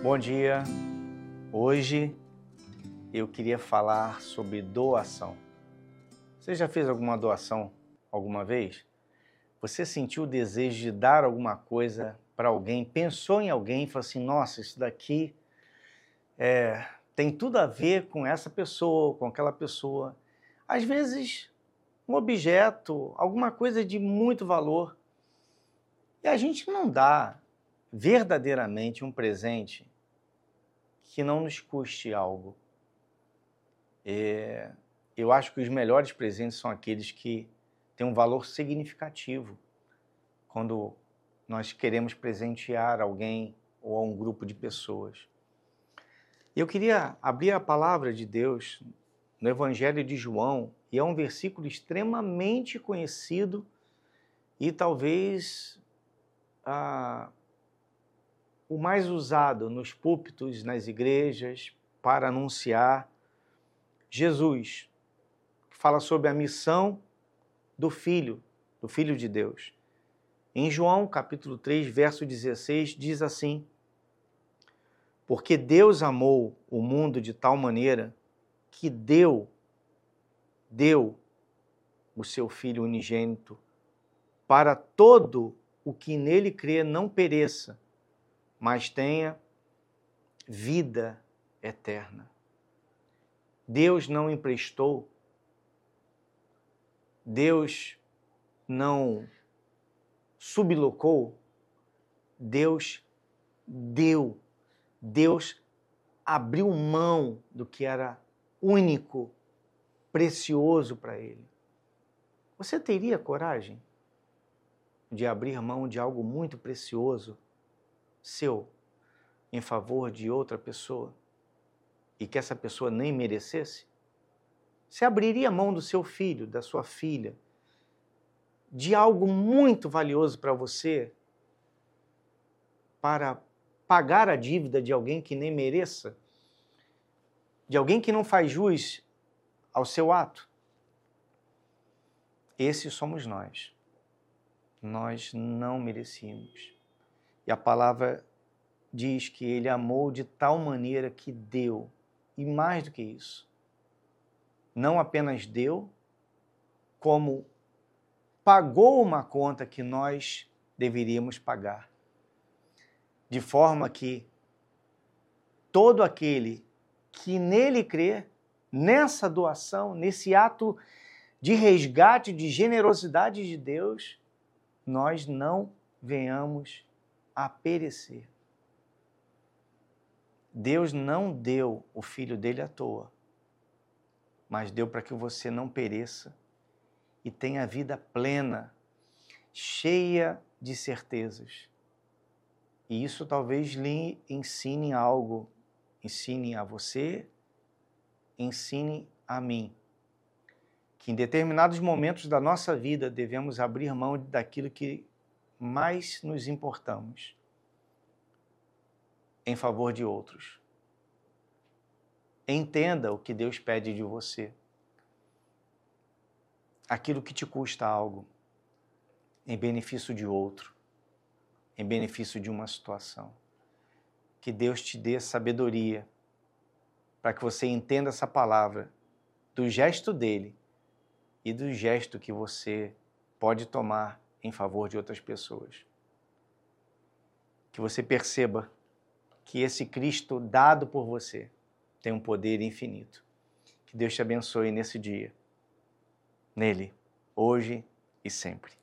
Bom dia. Hoje eu queria falar sobre doação. Você já fez alguma doação alguma vez? Você sentiu o desejo de dar alguma coisa para alguém? Pensou em alguém e falou assim, nossa, isso daqui tem tudo a ver com essa pessoa, com aquela pessoa. Às vezes, um objeto, alguma coisa de muito valor. E a gente não dá verdadeiramente um presente que não nos custe algo. Eu acho que os melhores presentes são aqueles que têm um valor significativo quando nós queremos presentear alguém ou a um grupo de pessoas. Eu queria abrir a palavra de Deus no Evangelho de João, e é um versículo extremamente conhecido e talvez o mais usado nos púlpitos, nas igrejas, para anunciar Jesus, que fala sobre a missão do Filho de Deus. Em João, capítulo 3, verso 16, diz assim: porque Deus amou o mundo de tal maneira que deu o seu Filho unigênito para todo o que nele crê não pereça, mas tenha vida eterna. Deus não emprestou, Deus não sublocou, Deus deu. Deus abriu mão do que era único, precioso para ele. Você teria coragem de abrir mão de algo muito precioso seu em favor de outra pessoa e que essa pessoa nem merecesse? Você abriria mão do seu filho, da sua filha, de algo muito valioso para você para pagar a dívida de alguém que nem mereça? De alguém que não faz jus ao seu ato? Esses somos nós. Nós não merecíamos. E a palavra diz que ele amou de tal maneira que deu. E mais do que isso, não apenas deu, como pagou uma conta que nós deveríamos pagar. De forma que todo aquele que nele crê, nessa doação, nesse ato de resgate, de generosidade de Deus, nós não venhamos a perecer. Deus não deu o Filho dele à toa, mas deu para que você não pereça e tenha vida plena, cheia de certezas. E isso talvez lhe ensine algo, ensine a você, ensine a mim, que em determinados momentos da nossa vida devemos abrir mão daquilo que mais nos importamos em favor de outros. Entenda o que Deus pede de você. Aquilo que te custa algo, em benefício de outro, em benefício de uma situação. Que Deus te dê sabedoria para que você entenda essa palavra, do gesto dele e do gesto que você pode tomar em favor de outras pessoas. Que você perceba que esse Cristo dado por você tem um poder infinito. Que Deus te abençoe nesse dia, nele, hoje e sempre.